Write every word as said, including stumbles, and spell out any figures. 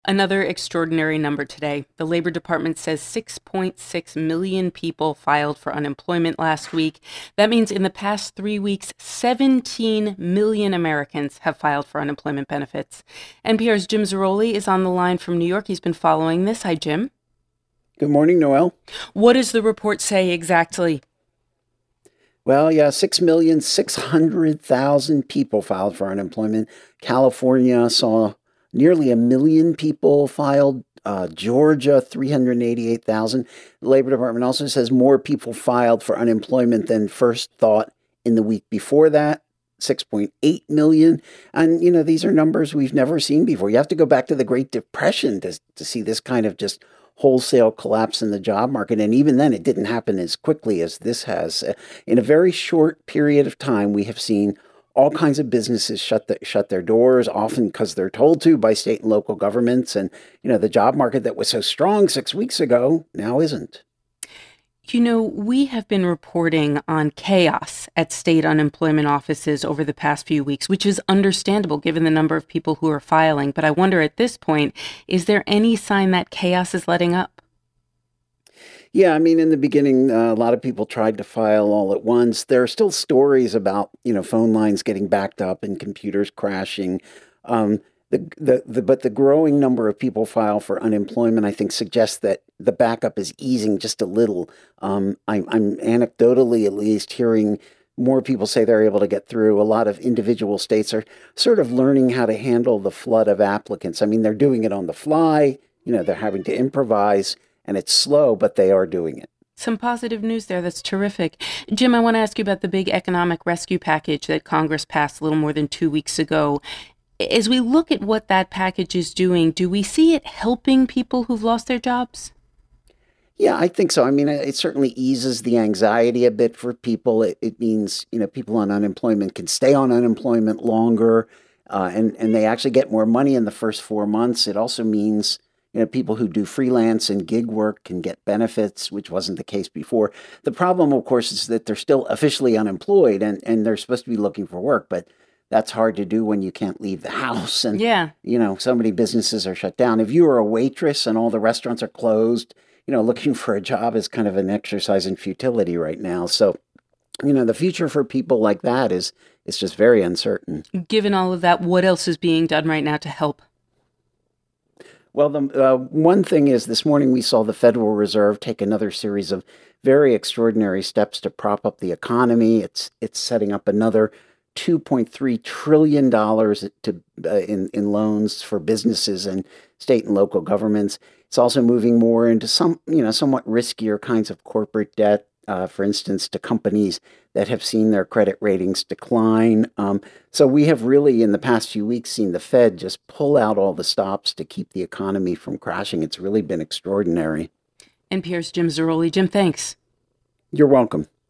Another extraordinary number today. The Labor Department says six point six million people filed for unemployment last week. That means in the past three weeks, seventeen million Americans have filed for unemployment benefits. N P R's Jim Zarroli is on the line from New York. He's been following this. Hi, Jim. Good morning, Noel. What does the report say exactly? Well, yeah, six million six hundred thousand people filed for unemployment. California saw nearly a million people filed. Uh, Georgia, three hundred eighty-eight thousand. The Labor Department also says more people filed for unemployment than first thought in the week before that, six point eight million. And, you know, these are numbers we've never seen before. You have to go back to the Great Depression to, to see this kind of just wholesale collapse in the job market. And even then, it didn't happen as quickly as this has. Uh, In a very short period of time, we have seen all kinds of businesses shut the, shut their doors, often because they're told to by state and local governments. And, you know, the job market that was so strong six weeks ago now isn't. You know, we have been reporting on chaos at state unemployment offices over the past few weeks, which is understandable given the number of people who are filing. But I wonder at this point, is there any sign that chaos is letting up? Yeah, I mean, in the beginning, uh, a lot of people tried to file all at once. There are still stories about, you know, phone lines getting backed up and computers crashing. Um, the, the, the, but the growing number of people file for unemployment, I think, suggests that the backup is easing just a little. Um, I, I'm anecdotally, at least, hearing more people say they're able to get through. A lot of individual states are sort of learning how to handle the flood of applicants. I mean, they're doing it on the fly. You know, they're having to improvise. And it's slow, but they are doing it. Some positive news there. That's terrific. Jim, I want to ask you about the big economic rescue package that Congress passed a little more than two weeks ago. As we look at what that package is doing, do we see it helping people who've lost their jobs? Yeah, I think so. I mean, it certainly eases the anxiety a bit for people. It, it means, you know, people on unemployment can stay on unemployment longer, uh, and, and they actually get more money in the first four months. It also means you know, people who do freelance and gig work can get benefits, which wasn't the case before. The problem, of course, is that they're still officially unemployed and, and they're supposed to be looking for work, but that's hard to do when you can't leave the house. And, Yeah. you know, so many businesses are shut down. If you are a waitress and all the restaurants are closed, you know, looking for a job is kind of an exercise in futility right now. So, you know, the future for people like that is, is just very uncertain. Given all of that, what else is being done right now to help? Well, the uh, one thing is this morning we saw the Federal Reserve take another series of very extraordinary steps to prop up the economy. It's it's setting up another two point three trillion dollars to uh, in in loans for businesses and state and local governments. It's also moving more into some, you know, somewhat riskier kinds of corporate debt, uh, for instance, to companies that have seen their credit ratings decline. Um, so we have really, in the past few weeks, seen the Fed just pull out all the stops to keep the economy from crashing. It's really been extraordinary. N P R's Jim Zarroli. Jim, thanks. You're welcome.